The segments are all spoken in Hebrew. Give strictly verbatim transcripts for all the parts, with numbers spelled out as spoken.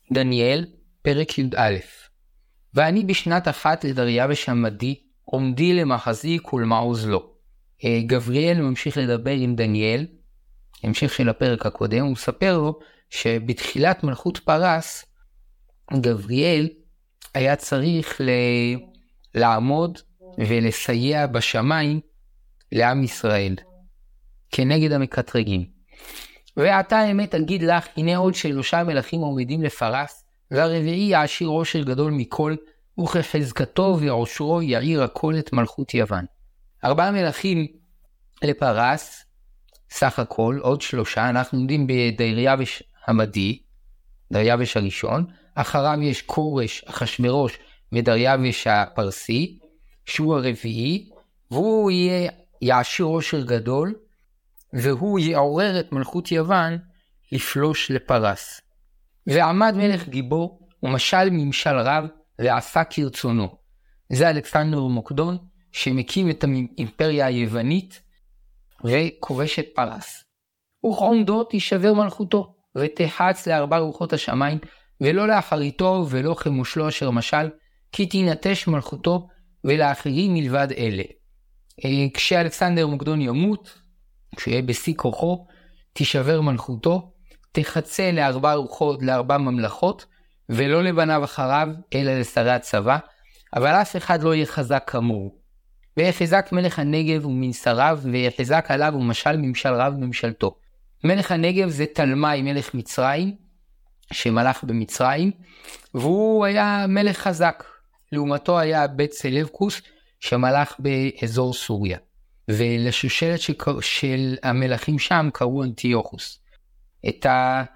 דניאל, פרק י"א. ואני בשנת אחת לדריווש המדי, עומדי למחזיק ולמעוז לו. גבריאל ממשיך לדבר עם דניאל, המשך של הפרק הקודם, הוא מספר לו שבתחילת מלכות פרס, גבריאל היה צריך ל... לעמוד ולסייע בשמיים לעם ישראל, כנגד המקטרגים. ועתה האמת אגיד לך, הנה עוד שלושה מלכים עומדים לפרס, והרביעי יעשיר עושר גדול מכל, וכחזקתו ועושרו יעיר הכל את מלכות יוון. ארבעה מלכים לפרס, סך הכל, עוד שלושה, אנחנו עומדים בדריווש המדי, דריווש הראשון, אחריו יש קורש, אחשוורוש ודריווש הפרסי, שהוא הרביעי, והוא יהיה יעשיר עושר גדול, והוא יעורר את מלכות יוון לפלוש לפרס. ועמד מלך גיבור, ומשל ממשל רב, ועשה כרצונו. זה אלכסנדר מוקדון, שמקים את האימפריה היוונית, וכובש את פרס. וכעומדו תישבר מלכותו, ותחץ לארבע רוחות השמיים, ולא לאחריתו ולא כמושלו אשר משל, כי תינטש מלכותו, ולאחרים מלבד אלה. כשאלכסנדר מוקדון ימות, כשיהיה בשיא כוחו, תישבר מלכותו, תחצה לארבע רוחות, לארבע ממלכות, ולא לבניו אחריו, אלא לשרי הצבא, אבל אף אחד לא יהיה חזק כמוהו. ויחזק מלך הנגב ומנסריו, ויחזק עליו ומשל ממשל רב ממשלתו. מלך הנגב זה תלמי מלך מצרים, שמלך במצרים, והוא היה מלך חזק. לעומתו היה בית סלבקוס, שמלך באזור סוריה. ולשושלת של המלכים שם קראו אנטיוכוס. את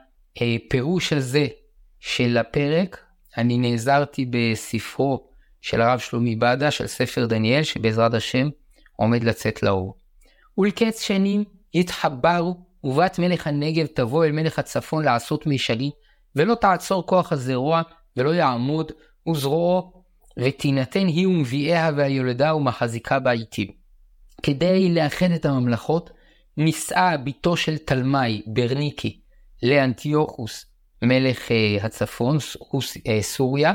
הפירוש הזה של הפרק, אני נעזרתי בספרו של הרב שלומי בדה, של ספר דניאל, שבעזרת השם עומד לצאת לאור. ולקץ שנים יתחברו, ובת מלך הנגב תבוא אל מלך הצפון לעשות מישלים, ולא תעצור כוח הזרוע, ולא יעמוד, וזרועו, ותינתן היא ומביאיה והיולדה ומחזיקה בעיתים. כדי לאחד את הממלכות, נישאה ביתו של תלמי, ברניקי, לאנטיוכוס, מלך הצפון, סוריה,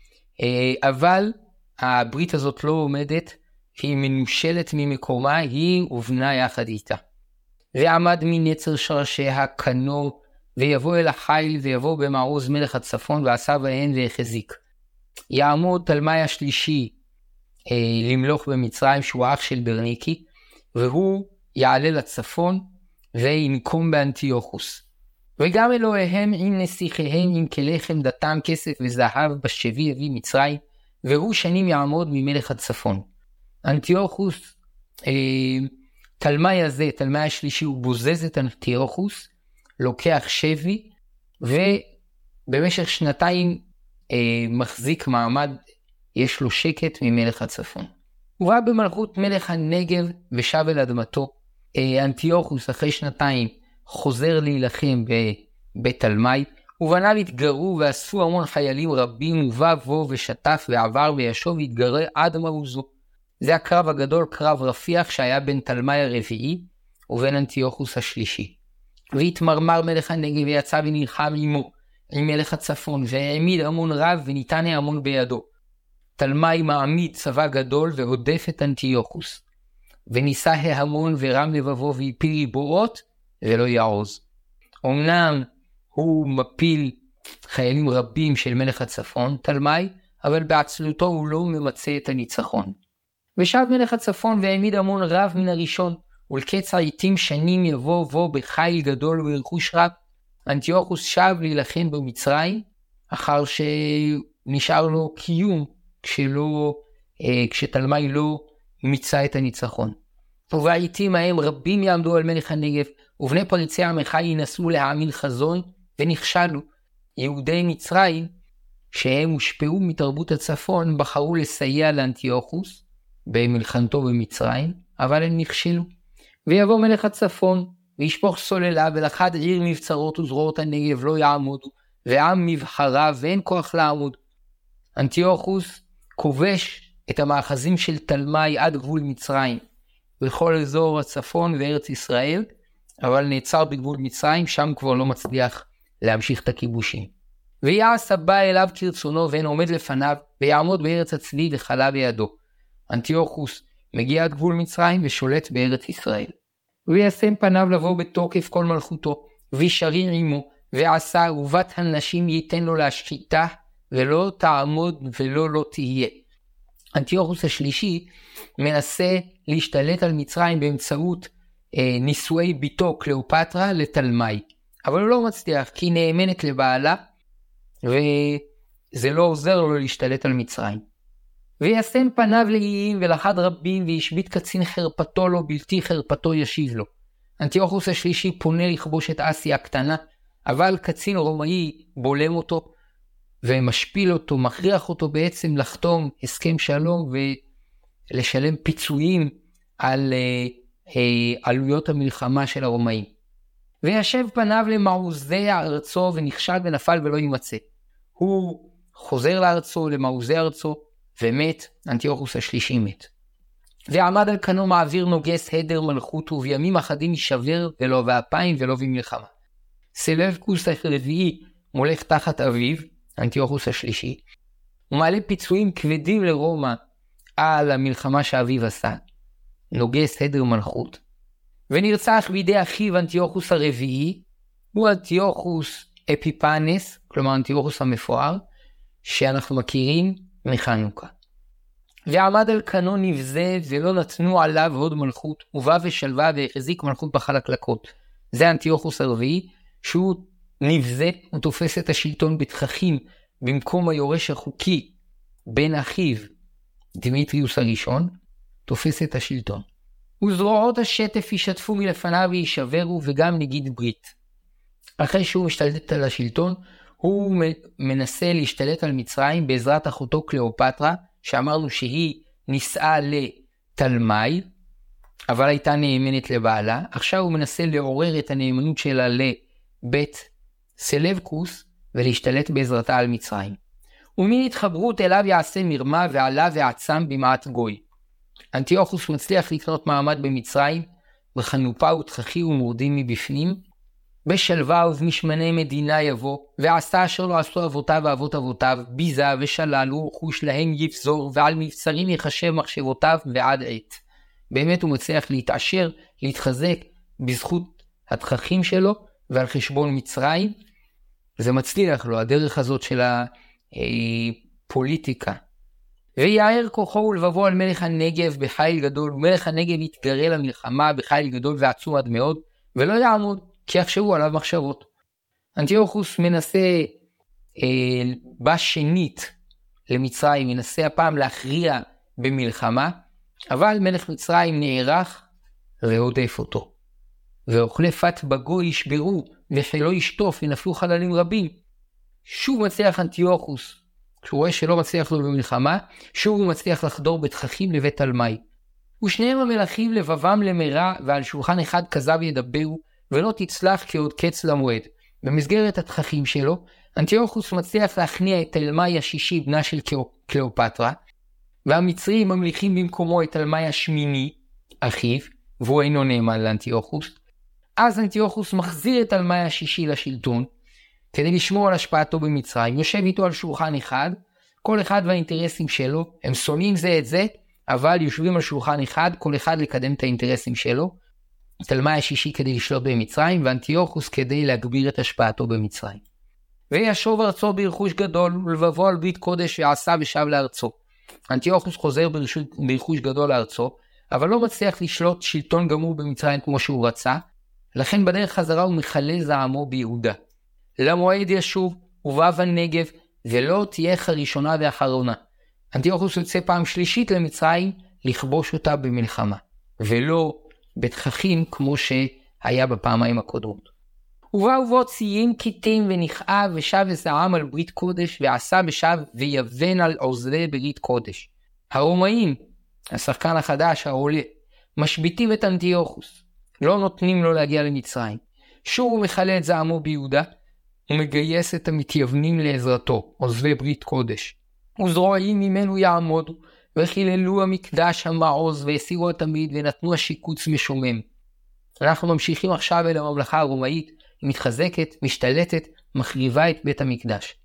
אבל הברית הזאת לא עומדת, היא מנושלת ממקומה, היא ובנה יחד איתה. ועמד מנצר שרשיה קנו, ויבוא אל החיל, ויבוא במעוז מלך הצפון, ועשה בהן והחזיק. יעמוד תלמי השלישי, אה, למלוך במצרים, שהוא אח של ברניקי, והוא יעלה לצפון, וינקום באנטיוכוס. וגם אלוהיהם עם נסיכיהם, עם כלי חמדתם, כסף וזהב, בשבי יביא מצרים, והוא שנים יעמוד ממלך הצפון. אנטיוכוס, אה, תלמי הזה, תלמי השלישי, הוא בוזז את אנטיוכוס, לוקח שבי, ובמשך שנתיים אה, מחזיק מעמד, יש לו שקט ממלך הצפון. הוא ראה במלכות מלך הנגב ושב אל אדמתו. אה, אנטיוכוס אחרי שנתיים חוזר להילחם בבית תלמי, ובניו התגרו ואספו המון חיילים רבים, ובא בו ושטף ועבר וישוב והתגרה עד מעוזו. זה הקרב הגדול, קרב רפיח, שהיה בין תלמי הרביעי ובין אנטיוכוס השלישי. והתמרמר מלך הנגב ויצא ונלחם עמו, עם מלך הצפון, והעמיד המון רב וניתן המון בידו. תלמי מעמיד צבא גדול והודף את אנטיוכוס. וניסה ההמון ורם לבבו והפיל ריבועות ולא יעוז. אמנם הוא מפיל חיילים רבים של מלך הצפון, תלמי, אבל בעצלותו הוא לא ממצא את הניצחון. ושב מלך הצפון והעמיד המון רב מן הראשון, ולקץ העיתים שנים יבוא בו בחיל גדול ורכוש רב. אנטיוכוס שב להילחם במצרים, אחר שנשאר לו קיום, כשלא, אה, כשתלמי לא מיצה את הניצחון. ובעיתים ההם רבים יעמדו על מלך הנגב, ובני פריצי עמך ינסו להאמין חזון, ונכשלו. יהודי מצרים, שהם הושפעו מתרבות הצפון, בחרו לסייע לאנטיוכוס, במלחמתו במצרים, אבל הם נכשלו. ויבוא מלך הצפון, וישפוך סוללה, ולחד עיר מבצרות וזרועות הנגב לא יעמודו, ועם מבחריו ואין כוח לעמוד. אנטיוכוס כובש את המאחזים של תלמי עד גבול מצרים, בכל אזור הצפון וארץ ישראל, אבל נעצר בגבול מצרים, שם כבר לא מצליח להמשיך את הכיבושים. ויעש הבא אליו כרצונו ואין עומד לפניו, ויעמוד בארץ הצבי וחלה בידו. אנטיוכוס מגיע עד גבול מצרים ושולט בארץ ישראל. וישם פניו לבוא בתוקף כל מלכותו, וישריר עמו, ועשה אהובת הנשים ייתן לו להשחיתה, ולא תעמוד ולא לא תהיה. אנטיוכוס השלישי מנסה להשתלט על מצרים באמצעות אה, נישואי ביתו קליאופטרה לתלמי, אבל הוא לא מצליח כי היא נאמנת לבעלה, וזה לא עוזר לו להשתלט על מצרים. וישם פניו לאיים ולחד רבים, וישבית קצין חרפתו לו בלתי חרפתו ישיב לו. אנטיוכוס השלישי פונה לכבוש את אסיה הקטנה, אבל קצין רומאי בולם אותו ומשפיל אותו, מכריח אותו בעצם לחתום הסכם שלום ולשלם פיצויים על uh, uh, עלויות המלחמה של הרומאים. וישב פניו למעוזי ארצו ונכשל ונפל ולא יימצא. הוא חוזר לארצו, למעוזי ארצו, ומת. אנטיוכוס השלישי מת. ועמד על כנו מעביר נוגס הדר מלכות, ובימים אחדים יישבר ולא באפיים ולא במלחמה. סלבקוס הרביעי מולך תחת אביו, אנטיוכוס השלישי, הוא מעלה פיצויים כבדים לרומא על המלחמה שאביו עשה, נוגס הדר מלכות, ונרצח בידי אחיו אנטיוכוס הרביעי, הוא אנטיוכוס אפיפנס, כלומר אנטיוכוס המפואר, שאנחנו מכירים מחנוכה. ועמד על כנו נבזה ולא נתנו עליו עוד מלכות, ובא ושלווה והחזיק מלכות בחלקלקות. זה אנטיוכוס הרביעי, שהוא נבזה, הוא תופס את השלטון בתככים במקום היורש החוקי בן אחיו דמיטריוס הראשון, תופס את השלטון. וזרועות השטף ישתפו מלפניו וישברו, וגם נגיד ברית. אחרי שהוא משתלט על השלטון, הוא מנסה להשתלט על מצרים בעזרת אחותו קליאופטרה, שאמרנו שהיא נישאה לתלמי, אבל הייתה נאמנת לבעלה. עכשיו הוא מנסה לעורר את הנאמנות שלה לבית סלבקוס ולהשתלט בעזרתה על מצרים. ומן התחברות אליו יעשה מרמה, ועלה ועצם במעט גוי. אנטיוכוס מצליח לקנות מעמד במצרים, בחנופה ותככי ומורדים מבפנים. בשלווה ובמשמני מדינה יבוא, ועשה אשר לא עשו אבותיו ואבות אבותיו, ביזה ושלל ורכוש להם יפזור, ועל מבצרים יחשב מחשבותיו ועד עת. באמת הוא מצליח להתעשר, להתחזק בזכות התככים שלו ועל חשבון מצרים. זה מצליח לו, הדרך הזאת של הפוליטיקה. ויער כוחו ולבבו על מלך הנגב בחיל גדול, ומלך הנגב יתגרה למלחמה בחיל גדול ועצום עד מאוד, ולא יעמוד, כי יחשבו עליו מחשבות. אנטיוכוס מנסה אה, בשנית למצרים, מנסה הפעם להכריע במלחמה, אבל מלך מצרים נערך והודף אותו. ואוכלי פת בגוי ישברו, וחילו ישטוף ונפלו חללים רבים. שוב מצליח אנטיוכוס, כשהוא רואה שלא מצליח לו במלחמה, שוב הוא מצליח לחדור בתככים לבית תלמי. ושניהם המלכים לבבם למרע, ועל שולחן אחד כזב ידברו, ולא תצלח כי עוד קץ למועד. במסגרת התככים שלו, אנטיוכוס מצליח להכניע את תלמי השישי, בנה של קליאופטרה, והמצרים ממליכים במקומו את תלמי השמיני, אחיו, והוא אינו נאמן לאנטיוכוס. אז אנטיוכוס מחזיר את תלמי השישי לשלטון, כדי לשמור על השפעתו במצרים, יושב איתו על שולחן אחד, כל אחד והאינטרסים שלו, הם שונאים זה את זה, אבל יושבים על שולחן אחד, כל אחד לקדם את האינטרסים שלו, תלמי השישי כדי לשלוט במצרים, ואנטיוכוס כדי להגביר את השפעתו במצרים. וישוב ארצו ברכוש גדול, ולבבו על ברית קודש ועשה ושב לארצו. אנטיוכוס חוזר ברכוש גדול לארצו, אבל לא מצליח לשלוט שלטון גמור במצרים כמו שהוא רצה, לכן בדרך חזרה הוא מחלל זעמו ביהודה. למועד ישוב ובא בנגב, ולא תהיה הראשונה והאחרונה. אנטיוכוס יוצא פעם שלישית למצרים לכבוש אותה במלחמה, ולא בתככים כמו שהיה בפעמיים הקודמות. ובא ובו ציים קיטים ונכאב ושב וזעם על ברית קודש, ועשה בשב ויבן על עוזרי ברית קודש. הרומאים, השחקן החדש העולה, משביטים את אנטיוכוס, לא נותנים לו להגיע למצרים. שוב הוא מחלל את זעמו ביהודה, ומגייס את המתייוונים לעזרתו, עוזבי ברית קודש. וזרועיים ממנו יעמודו, וחיללו המקדש המעוז, והסירו התמיד, ונתנו השיקוץ משומם. אנחנו ממשיכים עכשיו אל הממלכה הרומאית, היא מתחזקת, משתלטת, מחריבה את בית המקדש.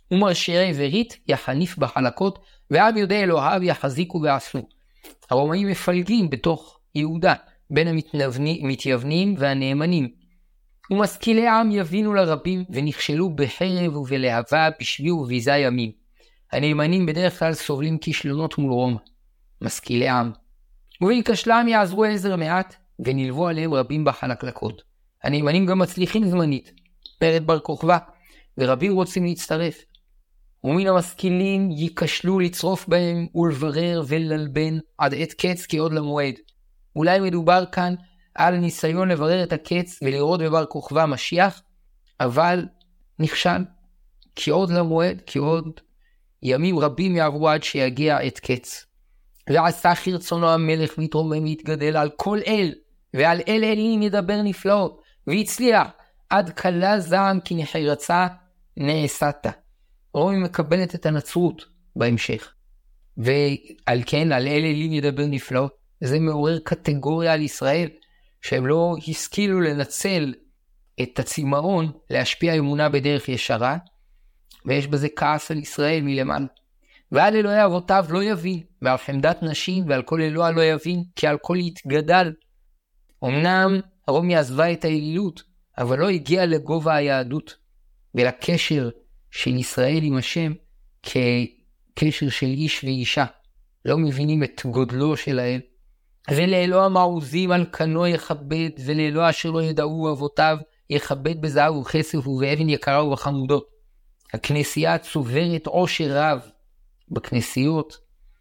ומרשירי ורית יחניף בחלקות, ועם יודעי אלוהיו יחזיקו ועשו. הרומאים מפלגים בתוך יהודה, בין המתייוונים והנאמנים. ומשכילי העם יבינו לרבים, ונכשלו בחרב ובלהבה בשבי וביזה ימים. הנאמנים בדרך כלל סובלים כישלונות מול רומא. משכילי העם. ובכשלם יעזרו עזר מעט, ונלוו עליהם רבים בחלקלקות. הנאמנים גם מצליחים זמנית, פרד בר כוכבא, ורבים רוצים להצטרף. ומן המשכילים ייכשלו לצרוף בהם ולברר וללבן עד עת קץ כי עוד למועד. אולי מדובר כאן על ניסיון לברר את הקץ ולראות בבר כוכבא משיח, אבל נכשל, כי עוד למועד, כי עוד ימים רבים יעברו עד שיגיע עת קץ. ועשה כרצונו המלך מתרומם והתגדל על כל אל, ועל אל אלים ידבר נפלאות, והצליח עד קלה זעם כי נחרצה נעשתה. רומי מקבלת את הנצרות בהמשך, ועל כן על אל אלים ידבר נפלאות. זה מעורר קטגוריה על ישראל, שהם לא השכילו לנצל את הצמאון להשפיע אמונה בדרך ישרה, ויש בזה כעס על ישראל מלמעלה. ועל אלוהי אבותיו לא יבין, ועל חמדת נשים ועל כל אלוה לא יבין, כי על כל יתגדל. אמנם רומי עזבה את האלילות, אבל לא הגיעה לגובה היהדות, ולקשר של ישראל עם השם כקשר של איש ואישה. לא מבינים את גודלו של האל. ולאלוה מעוזים על כנו יכבד, ולאלוה אשר לא ידעו אבותיו יכבד בזהב וכסף ובאבן יקרה ובחמודות. הכנסייה צוברת עושר רב בכנסיות,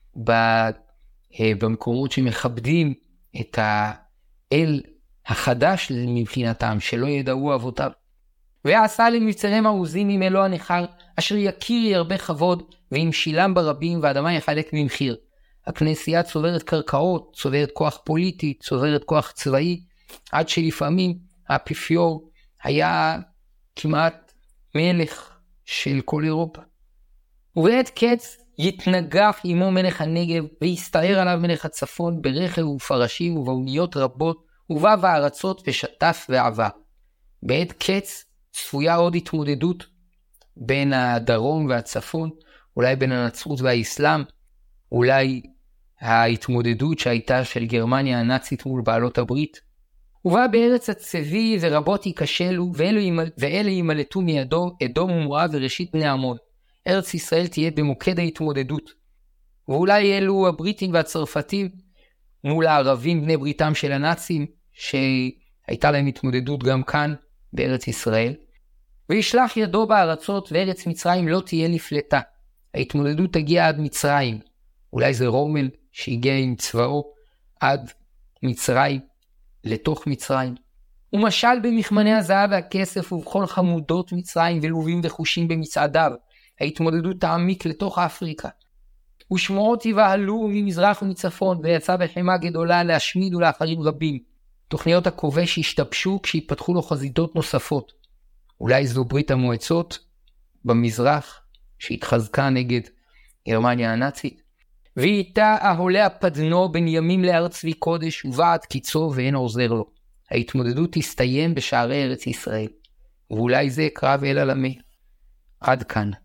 במקומות שמכבדים את האל החדש מבחינתם, שלא ידעו אבותיו. ועשה למבצרי מעוזים עם אלוה נחר, אשר יכיר ירבה כבוד, ועם שילם ברבים, ואדמה יחלק ממחיר. הכנסייה צוברת קרקעות, צוברת כוח פוליטי, צוברת כוח צבאי, עד שלפעמים האפיפיור היה כמעט מלך של כל אירופה. ובעת קץ יתנגף עמו מלך הנגב, ויסתער עליו מלך הצפון ברכב ופרשים ובאוניות רבות, ובא בארצות ושטף ועבר. בעת קץ צפויה עוד התמודדות בין הדרום והצפון, אולי בין הנצרות והאסלאם, אולי ההתמודדות שהייתה של גרמניה הנאצית מול בעלות הברית. ובא בארץ הצבי ורבות ייכשלו, ואלה ימלטו מידו, אדום ומואב וראשית בני עמון. ארץ ישראל תהיה במוקד ההתמודדות. ואולי אלו הבריטים והצרפתים מול הערבים בני בריתם של הנאצים, שהייתה להם התמודדות גם כאן בארץ ישראל. וישלח ידו בארצות, וארץ מצרים לא תהיה נפלטה. ההתמודדות תגיע עד מצרים. אולי זה רומל שהגיע עם צבאו עד מצרים, לתוך מצרים. ומשל במכמני הזהב והכסף ובכל חמודות מצרים ולובים וחושים במצעדיו. ההתמודדות תעמיק לתוך אפריקה. ושמועות יבהלו ממזרח ומצפון, ויצא בחמה גדולה להשמיד ולאחרים רבים. תוכניות הכובש השתבשו כשיפתחו לו חזיתות נוספות. אולי זו ברית המועצות במזרח שהתחזקה נגד גרמניה הנאצית. ואיתה ההולה הפדנו בין ימים לארץ צבי קודש, ובעד קיצו ואין עוזר לו. ההתמודדות תסתיים בשערי ארץ ישראל. ואולי זה קרב אל עלמי. עד כאן.